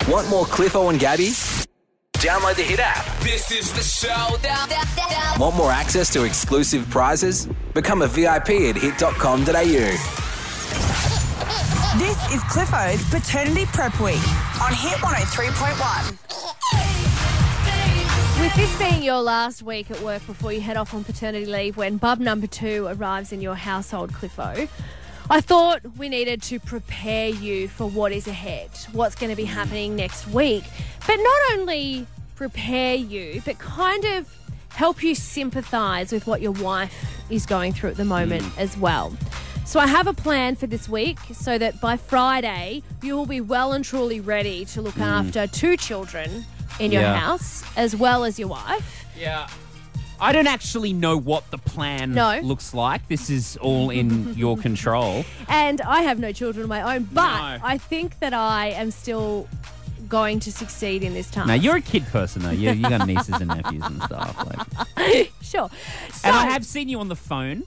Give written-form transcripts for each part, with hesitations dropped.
Want more Cliffo and Gabby? Download the Hit app. This is the showdown. Want more access to exclusive prizes? Become a VIP at hit.com.au. This is Cliffo's Paternity Prep Week on Hit 103.1. With this being your last week at work before you head off on paternity leave when bub number 2 arrives in your household, Cliffo, I thought we needed to prepare you for what is ahead, what's going to be happening next week. But not only prepare you, but kind of help you sympathise with what your wife is going through at the moment as well. So I have a plan for this week so that by Friday you will be well and truly ready to look after 2 children in your house as well as your wife. Yeah. I don't actually know what the plan looks like. This is all in your control. And I have no children of my own, but No. I think that I am still going to succeed in this task. No, you're a kid person, though. You got nieces and nephews and stuff. Like. Sure. So, And I have seen you on the phone,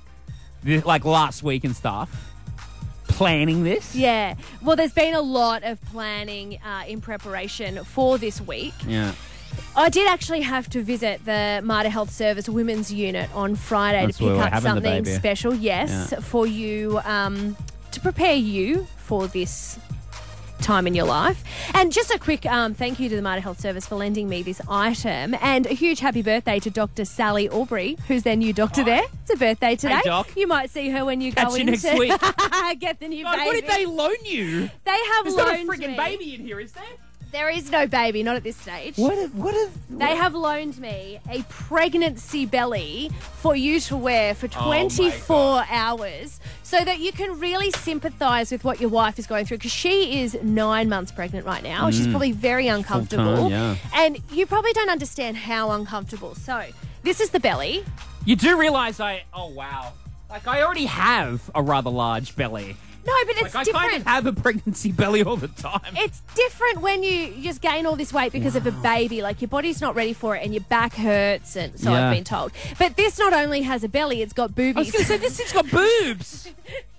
like last week and stuff, planning this. Yeah. Well, there's been a lot of planning in preparation for this week. Yeah. I did actually have to visit the Mater Health Service Women's Unit on Friday That's to where pick we're up having the something baby. special, yes, for you, to prepare you for this time in your life. And just a quick thank you to the Mater Health Service for lending me this item, and a huge happy birthday to Dr. Sally Aubrey, who's their new doctor there. It's a birthday today. Hey, Doc. You might see her when you Catch go you in next to week. get the new God, baby. what did they loan you? They have There's not a loaned friggin' me. baby in here, is there? There is no baby, not at this stage. They have loaned me a pregnancy belly for you to wear for 24 hours so that you can really sympathise with what your wife is going through, because she is 9 months pregnant right now. She's probably very uncomfortable. Full-time, yeah. And you probably don't understand how uncomfortable. So this is the belly. You do realise oh, wow. Like, I already have a rather large belly. No, but it's Like, I different. kind of have a pregnancy belly all the time. It's different when you just gain all this weight because of a baby. Like, your body's not ready for it and your back hurts, and so Yeah. I've been told. But this not only has a belly, it's got boobies. I was going to say, this thing's got boobs. So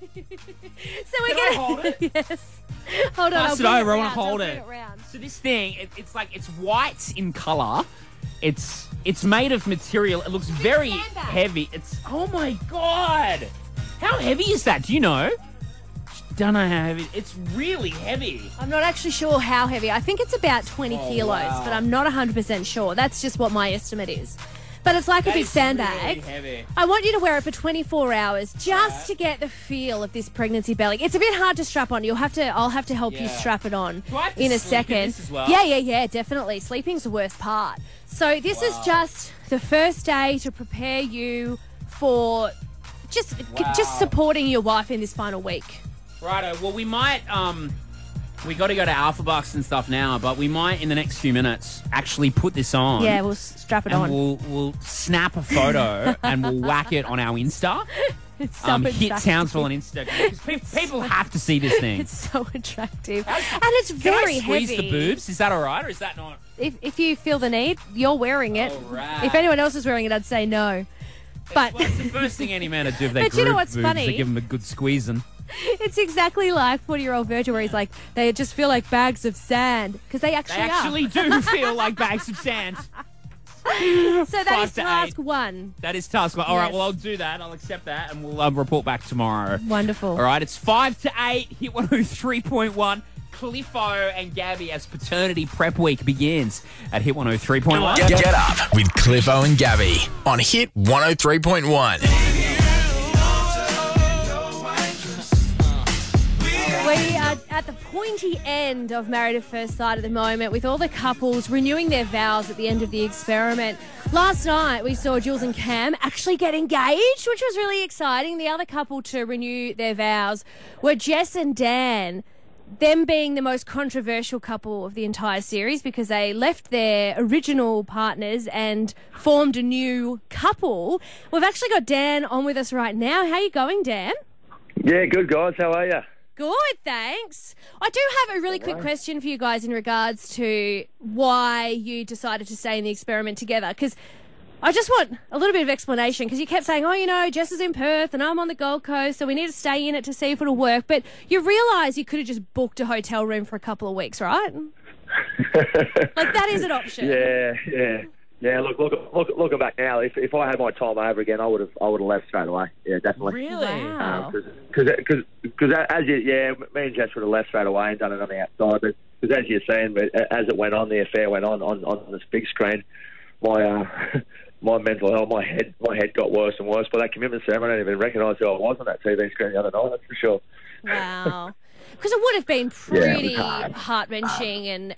we're Can I hold it? Yes. Hold on. Pass I'll it over. I want want to hold it. Round. So this thing, it's like, it's white in colour. It's made of material. It looks very sandbag. heavy. Oh my God. How heavy is that? Do you know? Don't know how heavy. It's really heavy. I'm not actually sure how heavy. I think it's about 20 kilos, wow. but I'm not 100% sure. That's just what my estimate is. But it's like a big sandbag. Really heavy. I want you to wear it for 24 hours just to get the feel of this pregnancy belly. It's a bit hard to strap on. I'll have to help you Yeah. strap it on Do I have to in a sleep in second. this as well? Yeah, definitely. Sleeping's the worst part. So this is just the first day to prepare you for just supporting your wife in this final week. Righto. Well, we might, we got to go to Alpha Bucks and stuff now, but we might, in the next few minutes, actually put this on. Yeah, we'll strap it and on. we'll snap a photo and we'll whack it on our Insta. It's so Hit attractive. Townsville on Instagram. Because people have to see this thing. It's so attractive. And it's very Can I squeeze heavy. the boobs? Is that all right, or is that not? If you feel the need, you're wearing it. All right. If anyone else is wearing it, I'd say no. But Well, it's the first thing any man would do if they But you know grew what's boobs. funny? They give them a good squeezing. it's exactly like 40-year-old Virgil, where he's like, they just feel like bags of sand. Because they They actually are. actually do feel like bags of sand. So that 5 is to task 8. 1. That is task one. All right, Yes. well, I'll do that. I'll accept that, and we'll report back tomorrow. Wonderful. All right, it's 5 to 8, Hit 103.1. Cliffo and Gabby as paternity prep week begins at Hit 103.1. Get up with Cliffo and Gabby on Hit 103.1. We are at the pointy end of Married at First Sight at the moment, with all the couples renewing their vows at the end of the experiment. Last night, we saw Jules and Cam actually get engaged, which was really exciting. The other couple to renew their vows were Jess and Dan, them being the most controversial couple of the entire series because they left their original partners and formed a new couple. We've actually got Dan on with us right now. How are you going, Dan? Yeah, good guys. How are you? Good, thanks. I do have a really quick question for you guys in regards to why you decided to stay in the experiment together, because I just want a little bit of explanation, because you kept saying, Jess is in Perth and I'm on the Gold Coast, so we need to stay in it to see if it'll work. But you realise you could have just booked a hotel room for a couple of weeks, right? Like, that is an option. Yeah. Looking back now, if I had my time over again, I would have left straight away. Yeah, definitely. Really? Wow. Because me and Jess would have left straight away and done it on the outside. But because as you're saying, as it went on, the affair went on this big screen, my my mental health, my head got worse and worse. By that commitment ceremony, I didn't even recognise who I was on that TV screen the other night. That's for sure. Wow. Because it would have been pretty heart-wrenching, and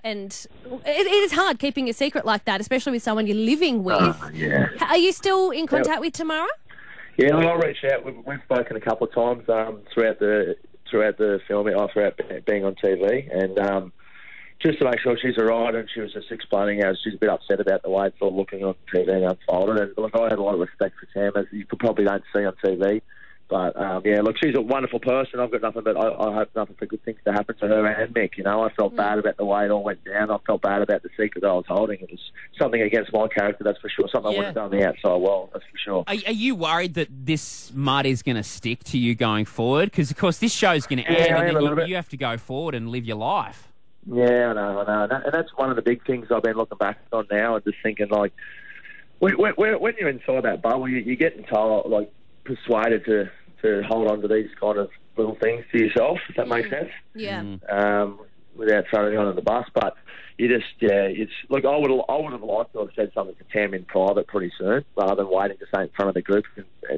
it is hard keeping a secret like that, especially with someone you're living with. Yeah. Are you still in contact with Tamara? Yeah, I reached out. We've spoken a couple of times throughout the filming, throughout being on TV, and just to make sure she's all right. And she was just explaining how she's a bit upset about the way it's all looking on TV and unfolded. And look, I had a lot of respect for Tam, as you probably don't see on TV. But, look, she's a wonderful person. I've got nothing but I hope nothing but good things to happen to her and Mick. You know, I felt bad about the way it all went down. I felt bad about the secret that I was holding. It was something against my character, that's for sure. Something I wouldn't have done on the outside well, that's for sure. Are you worried that this mud is going to stick to you going forward? Because, of course, this show's going to end and then you have to go forward and live your life. Yeah, I know. And that's one of the big things I've been looking back on now and just thinking, like, when you're inside that bubble, you get persuaded to hold on to these kind of little things to yourself, if that makes sense. Yeah. Without throwing on the bus, but you just, it's look. I would have liked to have said something to Tam in private pretty soon, rather than waiting to say it in front of the group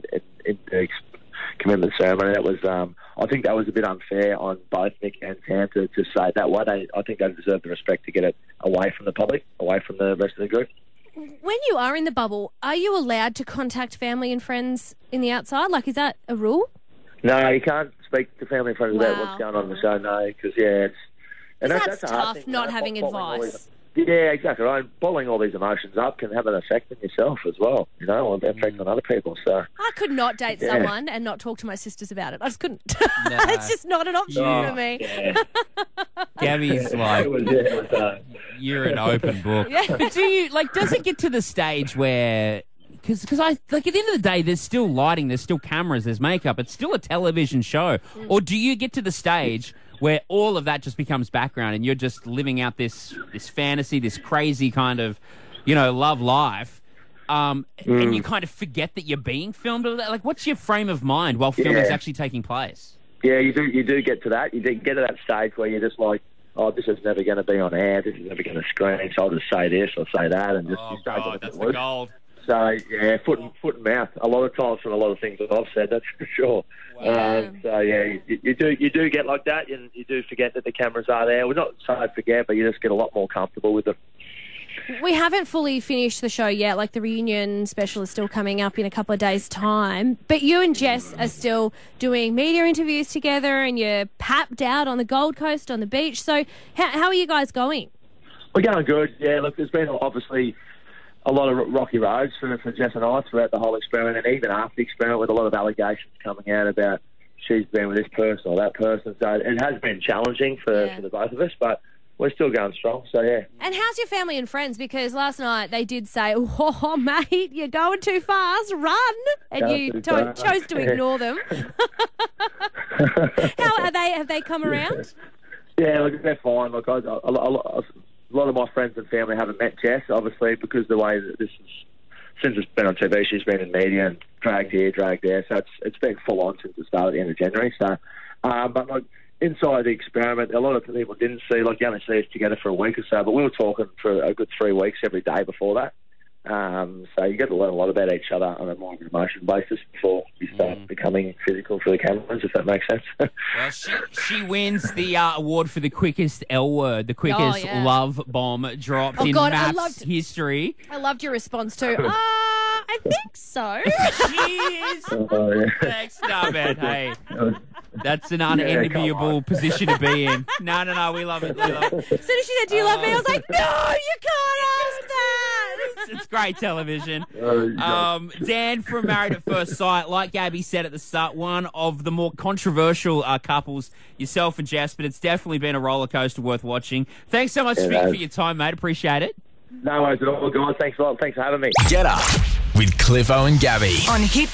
in the commitment ceremony. That was, I think that was a bit unfair on both Mick and Tam to say it that way. I think they deserve the respect to get it away from the public, away from the rest of the group. When you are in the bubble, are you allowed to contact family and friends in the outside? Like, is that a rule? No, you can't speak to family and friends about what's going on in the show, no, because, that's tough, not having advice. Yeah, exactly right. Bottling all these emotions up can have an effect on yourself as well, or an effect on other people. So I could not date someone and not talk to my sisters about it. I just couldn't. No. It's just not an option for me. Yeah. Gabby's like, you're an open book. Yeah. Do you, does it get to the stage where... Because at the end of the day, there's still lighting, there's still cameras, there's makeup. It's still a television show. Or do you get to the stage where all of that just becomes background and you're just living out this fantasy, this crazy kind of, love life, and you kind of forget that you're being filmed? Like, what's your frame of mind while filming's actually taking place? Yeah, you do get to that. You do get to that stage where you're just like, oh, this is never going to be on air, this is never going to screen, so I'll just say this or say that, and just that's the gold. So, yeah, foot and mouth. A lot of times from a lot of things that I've said, that's for sure. Wow. You do get like that, and you do forget that the cameras are there. Well, not so forget, but you just get a lot more comfortable with them. We haven't fully finished the show yet. Like, the reunion special is still coming up in a couple of days' time. But you and Jess are still doing media interviews together, and you're papped out on the Gold Coast on the beach. So how are you guys going? We're going good, yeah. Look, there's been obviously a lot of rocky roads for Jess and I throughout the whole experiment, and even after the experiment, with a lot of allegations coming out about she's been with this person or that person. So it has been challenging for the both of us, but we're still going strong, so yeah. And how's your family and friends? Because last night they did say, oh, mate, you're going too fast, run. And you chose to ignore them. How are they? Have they come around? Yeah, look, they're fine. Look, a lot of my friends and family haven't met Jess, obviously, because the way that this is, since it's been on TV, she's been in media and dragged here, dragged there. So it's been full on since the start at the end of January. So, but like inside the experiment, a lot of people didn't see, you only see us together for a week or so, but we were talking for a good 3 weeks every day before that. So you get to learn a lot about each other on a more emotional basis before you start becoming physical for the cameras, if that makes sense. Well, she wins the award for the quickest L word, the quickest love bomb dropped in MAFS history. I loved your response too. I think so. Cheers. Thanks, man. Hey, that's an unenviable position to be in. No, we love it. As soon as she said, do you love me? I was like, no, you can't ask that. It's great television. Dan from Married at First Sight, like Gabby said at the start, one of the more controversial couples, yourself and Jess, but it's definitely been a roller coaster worth watching. Thanks so much, Vic, for your time, mate. Appreciate it. No worries at all, guys. Thanks a lot. Thanks for having me. Get up. with Cliffo and Gabby. On Hit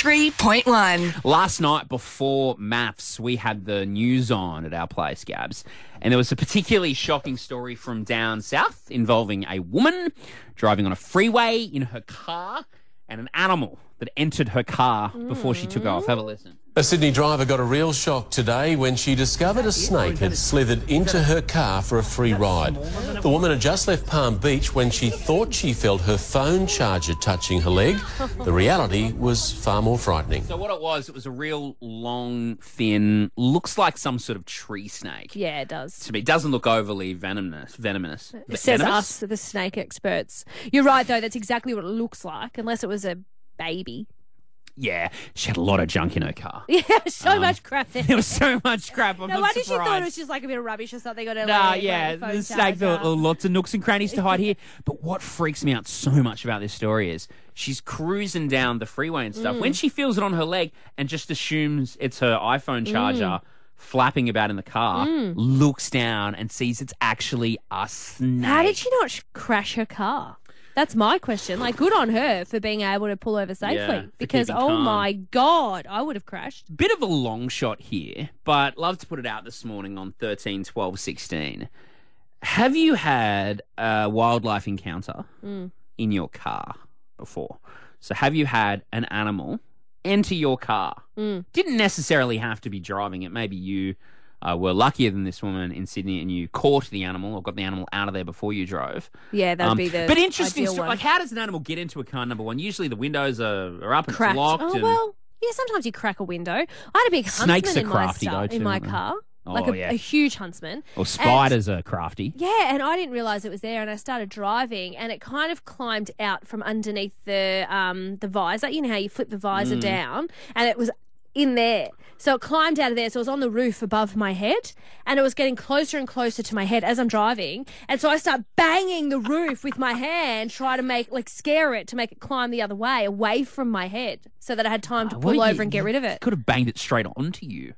103.1. Last night before maths, we had the news on at our place, Gabs, and there was a particularly shocking story from down south involving a woman driving on a freeway in her car and an animal that entered her car before she took off. Have a listen. A Sydney driver got a real shock today when she discovered a snake had slithered into her car for a free ride. The woman had just left Palm Beach when she thought she felt her phone charger touching her leg. The reality was far more frightening. So what it was a real long, thin, looks like some sort of tree snake. Yeah, it does. To me, it doesn't look overly venomous. It says us, the snake experts. You're right, though. That's exactly what it looks like, unless it was a baby. Yeah, she had a lot of junk in her car. Yeah, so much crap there. There was so much crap. I'm No not wonder she surprised. thought it was just like a bit of rubbish or something on her Nah, leg, yeah, like a phone the snake thought charger. lots of nooks and crannies to hide here. But what freaks me out so much about this story is she's cruising down the freeway and stuff. When she feels it on her leg and just assumes it's her iPhone charger flapping about in the car, looks down and sees it's actually a snake. How did she not crash her car? That's my question. Like, good on her for being able to pull over safely. Yeah, for because, keeping oh calm. my God, I would have crashed. Bit of a long shot here, but love to put it out this morning on 13, 12, 16. Have you had a wildlife encounter in your car before? So have you had an animal enter your car? Didn't necessarily have to be driving it. Maybe you were luckier than this woman in Sydney and you caught the animal or got the animal out of there before you drove. Yeah, that'd be the But interesting, ideal one. like how does an animal get into a car, number one? Usually the windows are up and Cracked. it's locked. Oh, and well, yeah, sometimes you crack a window. I had a big Snakes huntsman are in my crafty, though, too, in my aren't they? car. Oh, Like yeah. a huge huntsman. Or spiders are crafty. Yeah, and I didn't realise it was there, and I started driving, and it kind of climbed out from underneath the visor. You know how you flip the visor down, and it was in there. So it climbed out of there, so it was on the roof above my head, and it was getting closer and closer to my head as I'm driving, and so I start banging the roof with my hand, try to scare it, to make it climb the other way, away from my head, so that I had time to pull Well, over and get rid of it. Could have banged it straight onto you.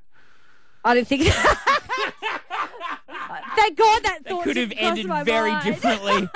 I didn't think... Thank God that It thought could have didn't cross ended my very mind. differently.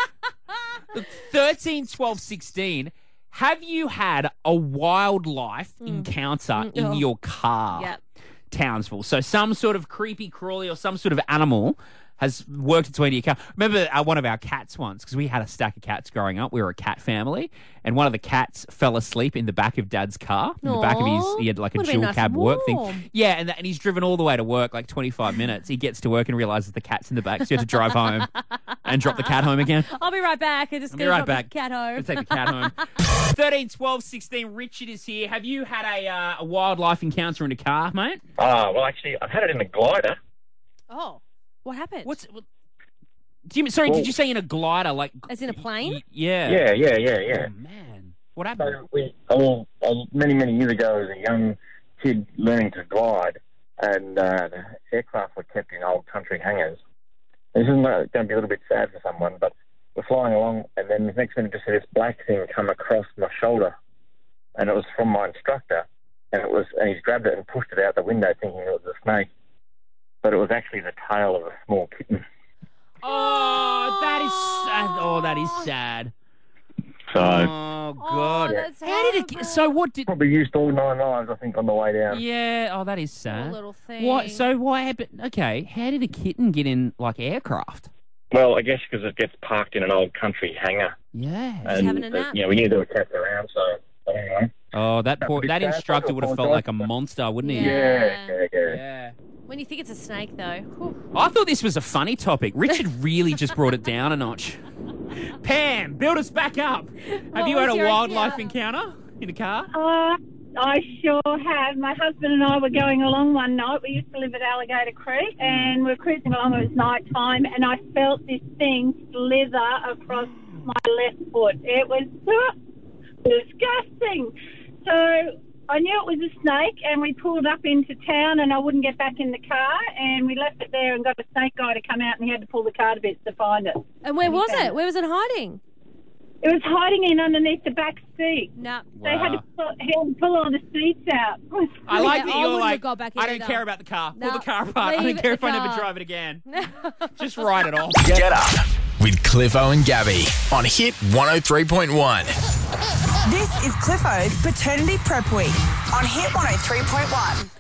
13, 12, 16. Have you had a wildlife encounter in your car? Yep. Townsville. So some sort of creepy crawly or some sort of animal has worked its way into your car. Remember one of our cats once, because we had a stack of cats growing up. We were a cat family, and one of the cats fell asleep in the back of Dad's car. In the back of Aw. he had like a Would've been dual nice cab and work warm. thing. Yeah, and he's driven all the way to work, like 25 minutes. He gets to work and realises the cat's in the back, so you have to drive home and drop the cat home again. I'll be right back. I'm just Be going to right drop back. the cat home. We'll take the cat home. 13, 12, 16. Richard is here. Have you had a wildlife encounter in a car, mate? Well, actually, I've had it in the glider. Oh, what happened? Did you say in a glider? Like As in a plane? Yeah. Oh, man. What happened? So many years ago, as a young kid learning to glide, and the aircraft were kept in old country hangars. This is going to be a little bit sad for someone, but we're flying along, and then the next minute, just see this black thing come across my shoulder, and it was from my instructor, and he's grabbed it and pushed it out the window, thinking it was a snake, but it was actually the tail of a small kitten. Oh, that is sad. Oh, that is sad. So Oh, God. that's How did it? So what did? probably used all 9 lives, I think, on the way down. Yeah. Oh, that is Poor sad. little thing. What? So what happened? Okay. How did a kitten get in like aircraft? Well, I guess because it gets parked in an old country hangar. Yeah. And, having a nap. we knew there were cats around, so anyway. Oh, that pretty sad. instructor would have felt like a monster, wouldn't he? Yeah. Yeah. When you think it's a snake, though. Whew. I thought this was a funny topic. Richard really just brought it down a notch. Pam, build us back up. Have you had was a your wildlife encounter in a car? I sure have. My husband and I were going along one night. We used to live at Alligator Creek, and we're cruising along. It was night time, and I felt this thing slither across my left foot. It was disgusting. So I knew it was a snake, and we pulled up into town, and I wouldn't get back in the car, and we left it there and got a snake guy to come out, and he had to pull the car to bits to find it. And where was it? Where was it hiding? It was hiding in underneath the back seat. No. They had to pull all the seats out. I like Yeah, that I you're wouldn't like, have got back in I don't either. care about the car. Pull No, the car apart. I leave don't care the if I never car. drive it again. Just write it off. Get up with Cliffo and Gabby on Hit 103.1. This is Cliffo's Paternity Prep Week on Hit 103.1.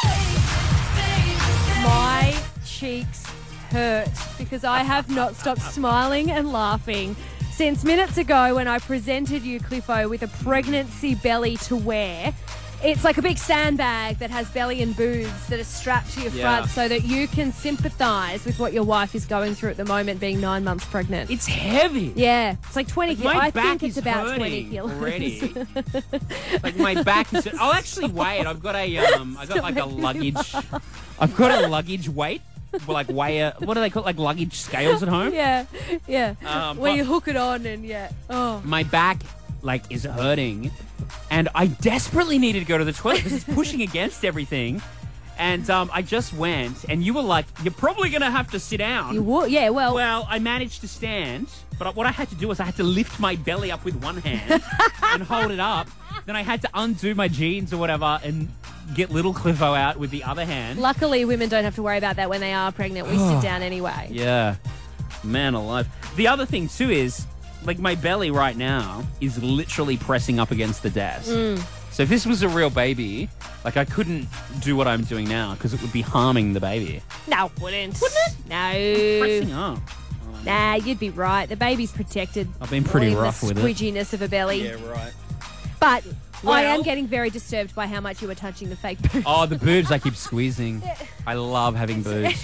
My cheeks hurt because I have not stopped smiling and laughing since minutes ago when I presented you, Cliffo, with a pregnancy belly to wear. It's like a big sandbag that has belly and boobs that are strapped to your front so that you can sympathise with what your wife is going through at the moment, being 9 months pregnant. It's heavy. Yeah, it's like 20 kilos. My I back think it's is about hurting 20 kilos. already. Like my back is. I'll actually weigh it. I've got a. I got like a luggage. I've got a luggage weight. Like what do they call it? Like luggage scales at home? Yeah. Where you but- hook it on and Oh. My back is hurting, and I desperately needed to go to the toilet because it's pushing against everything. And I just went, and you were like, "You're probably going to have to sit down." You would, yeah. Well, I managed to stand, but what I had to do was I had to lift my belly up with one hand and hold it up. Then I had to undo my jeans or whatever and get little Cliffo out with the other hand. Luckily, women don't have to worry about that when they are pregnant. We sit down anyway. Yeah, man alive. The other thing too is, like, my belly right now is literally pressing up against the desk. So if this was a real baby, like, I couldn't do what I'm doing now because it would be harming the baby. No, wouldn't. Wouldn't it? No. Pressing up. Nah, you'd be right. The baby's protected. I've been pretty All in rough the with it. squidginess of a belly. right. But I Well- am getting very disturbed by how much you were touching the fake boobs. Oh, the boobs I keep squeezing. I love having boobs.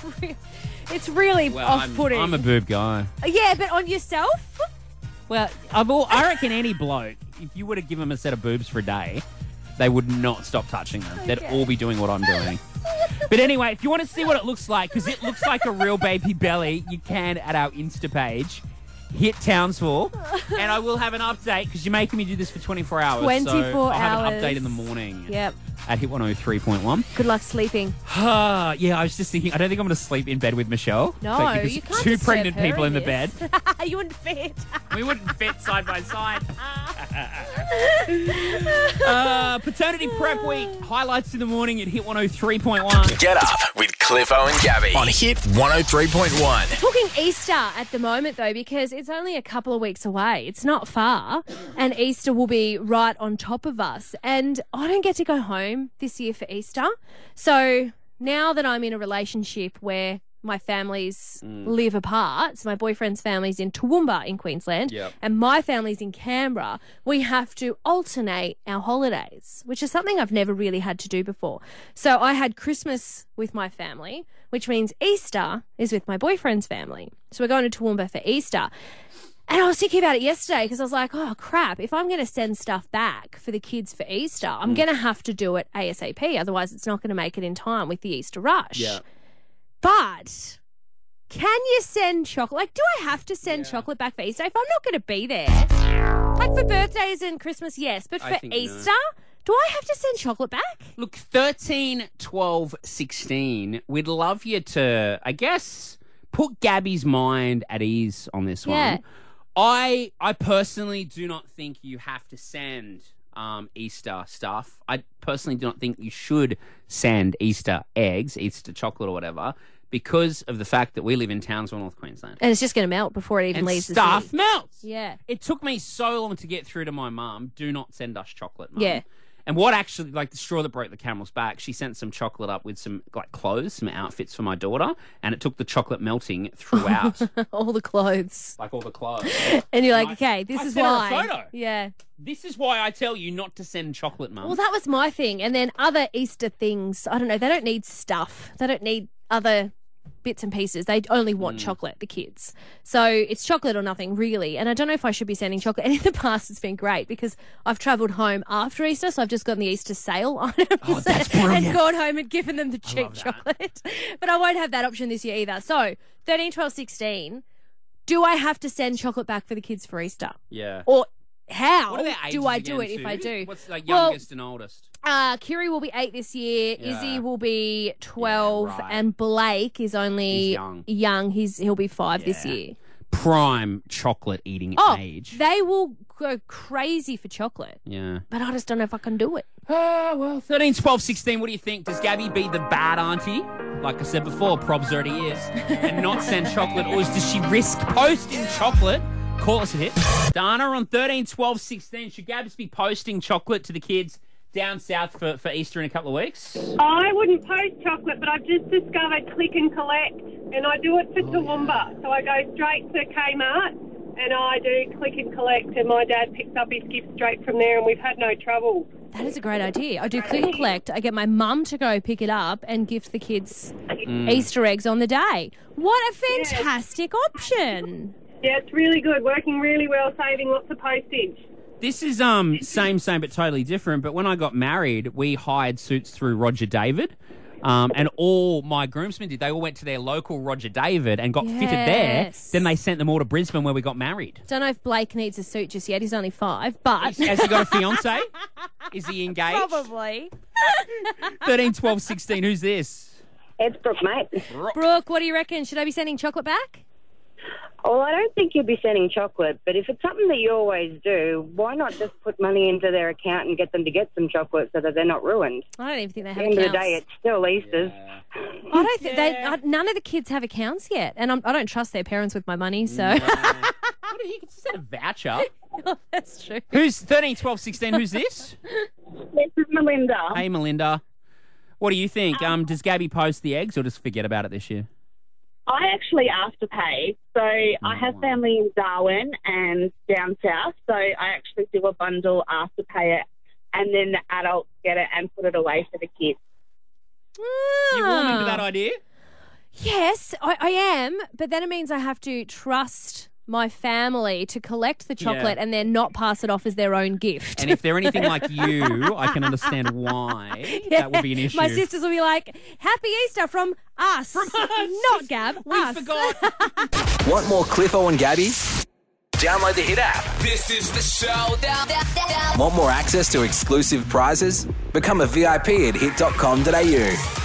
It's really Well, off-putting. I'm a boob guy. Yeah, but on yourself? Well, I reckon any bloke, if you were to give them a set of boobs for a day, they would not stop touching them. They'd all be doing what I'm doing. But anyway, if you want to see what it looks like, because it looks like a real baby belly, you can at our Insta page. Hit Townsville, and I will have an update because you're making me do this for 24 hours. 24 so I'll have an hours. update in the morning. Yep. At Hit 103.1. Good luck sleeping. Yeah, I was just thinking, I don't think I'm going to sleep in bed with Michelle. No, Like, because you can't two disturb pregnant her people in the this. bed. You wouldn't fit. We wouldn't fit side by side. Paternity Prep Week. Highlights in the morning at Hit 103.1. Get up with Cliffo and Gabby on Hit 103.1. Talking Easter at the moment, though, because it's only a couple of weeks away. It's not far, and Easter will be right on top of us. And I don't get to go home this year for Easter. So now that I'm in a relationship where my families live apart, so my boyfriend's family's in Toowoomba in Queensland, and my family's in Canberra, we have to alternate our holidays, which is something I've never really had to do before. So I had Christmas with my family, which means Easter is with my boyfriend's family. So we're going to Toowoomba for Easter. And I was thinking about it yesterday because I was like, oh, crap, if I'm going to send stuff back for the kids for Easter, I'm going to have to do it ASAP. Otherwise, it's not going to make it in time with the Easter rush. Yeah. But can you send chocolate? Like, do I have to send chocolate back for Easter if I'm not going to be there? Like, for birthdays and Christmas, yes. But I for think no. Easter, do I have to send chocolate back? Look, 13, 12, 16, we'd love you to, I guess, put Gabby's mind at ease on this one. Yeah. I personally do not think you have to send Easter stuff. I personally do not think you should send Easter eggs, Easter chocolate or whatever, because of the fact that we live in Townsville, North Queensland. And it's just going to melt before it even And leaves the stuff city. melts. Yeah. It took me so long to get through to my mum. Do not send us chocolate, Mum. Yeah. And what actually, like the straw that broke the camel's back, she sent some chocolate up with some like clothes, some outfits for my daughter, and it took the chocolate melting throughout, All the clothes. like all the clothes. And you're like, I- okay, this I is sent her a why. photo. Yeah. This is why I tell you not to send chocolate, Mum. Well, that was my thing. And then other Easter things, I don't know, they don't need stuff. They don't need other bits and pieces. They only want chocolate, the kids. So it's chocolate or nothing, really. And I don't know if I should be sending chocolate. And in the past, it's been great because I've travelled home after Easter, so I've just gotten the Easter sale items that's brilliant. and gone home and given them the cheap love that. chocolate. But I won't have that option this year either. So 13, 12, 16, do I have to send chocolate back for the kids for Easter? yeah. Or how What are their ages do I do again, it if too? I do? What's like Well, youngest and oldest? Kiri will be 8 this year. Yeah. Izzy will be 12, Yeah, right. and Blake is only He's young. He'll be 5 this Yeah. year. Prime chocolate eating Oh, age. they will go crazy for chocolate, Yeah. but I just don't know if I can do it. Well, 13, 12, 16, what do you think? Does Gabby be the bad auntie? Like I said before, probs already is. And not send chocolate? Or does she risk posting chocolate Call us a hit. Dana on 13, 12, 16. Should Gabs be posting chocolate to the kids down south for Easter in a couple of weeks? I wouldn't post chocolate, but I've just discovered Click and Collect, and I do it for Toowoomba. So I go straight to Kmart, and I do Click and Collect, and my dad picks up his gifts straight from there, and we've had no trouble. That is a great idea. I do Click and Collect. I get my mum to go pick it up and gift the kids Easter eggs on the day. What a fantastic option. Yeah, it's really good. Working really well, saving lots of postage. This is same but totally different. But when I got married, we hired suits through Roger David. And all my groomsmen did. They all went to their local Roger David and got fitted there. Then they sent them all to Brisbane where we got married. Don't know if Blake needs a suit just yet. He's only 5, but... Has he got a fiancé? Is he engaged? Probably. 13, 12, 16. Who's this? It's Brooke, mate. Brooke, what do you reckon? Should I be sending chocolate back? Well, I don't think you'd be sending chocolate, but if it's something that you always do, why not just put money into their account and get them to get some chocolate so that they're not ruined? I don't even think they have accounts. At the end of the accounts. day, it's still Easter's. I don't think none of the kids have accounts yet, and I don't trust their parents with my money, so... You can send a voucher. Oh, that's true. Who's 13, 12, 16? Who's this? This is Melinda. Hey, Melinda. What do you think? Does Gabby post the eggs or just forget about it this year? I actually afterpay. So I have family in Darwin and down south. So I actually do a bundle afterpay it, and then the adults get it and put it away for the kids. You warming to that idea? Yes, I am. But then it means I have to trust my family to collect the chocolate and then not pass it off as their own gift. And if they're anything like you, I can understand why that would be an issue. My sisters will be like, Happy Easter from us. From us. Not Gab. We forgot. Want more Cliffo and Gabby? Download the Hit app. This is the showdown. Want more access to exclusive prizes? Become a VIP at hit.com.au.